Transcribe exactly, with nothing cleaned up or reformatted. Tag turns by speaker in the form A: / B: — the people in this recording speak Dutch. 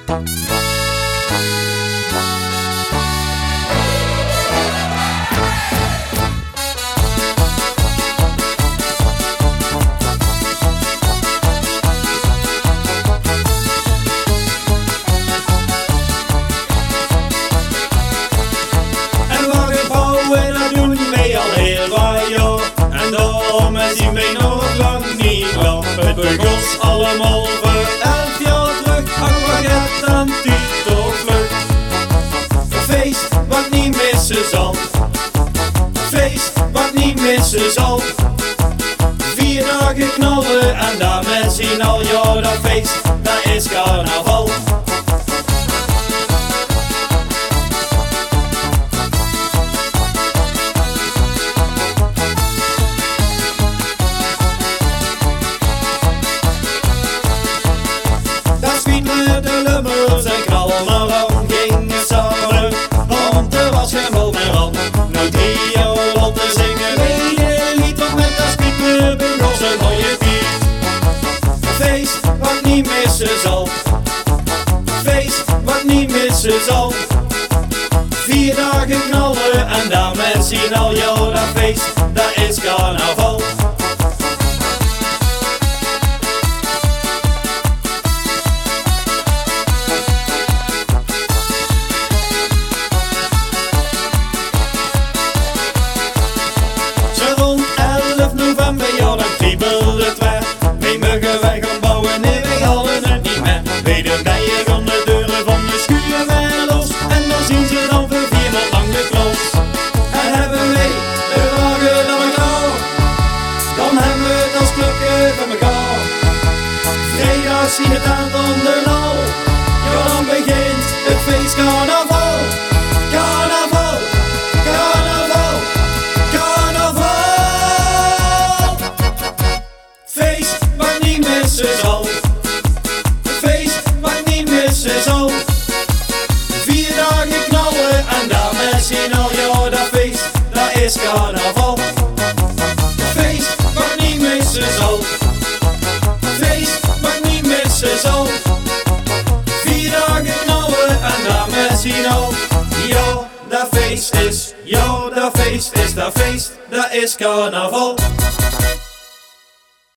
A: En zien wij nog lang niet lang. Het begon allemaal voor elf jaar terug. Ach, wat gaat dan die toch vlug. Een feest wat niet missen zal. Een feest wat niet missen zal. Vier dagen knallen en daarmee zien al, ja, dat feest, dat is carnaval. De lummels en knallen rond gingen samen, want er was geen bal meer aan. Nou drie jaar om te zingen, weet je niet wat met dat spieken begon zo'n mooie bier. Feest wat niet missen zal, feest wat niet missen zal. Vier dagen knallen en daarmee zien al, ja, dat feest, dat is carnaval. Ja, dan kriebelt het weer. Wij mogen wij gaan bouwen, nee, wij halen het niet meer. Wij de bijen gaan de deuren van de schuur weer los. En dan zien ze dan voor vier maand lang de klos. En hebben wij de wagen dan elkaar, dan hebben we het als clubje van elkaar. Vrijdag zien het aan van de lal, ja, dan begint het feest carnaval. Carnaval, carnaval, carnaval. Feest wat niet missen zal, feest wat niet missen zal. Vier dagen knallen en daarmee zien al, ja, dat feest, dat is carnaval. Feest wat niet missen zal, feest wat niet missen zal. Vier dagen knallen en daarmee zien al, ja, dat feest is, ja, dat feest is, dat feest, dat is carnaval.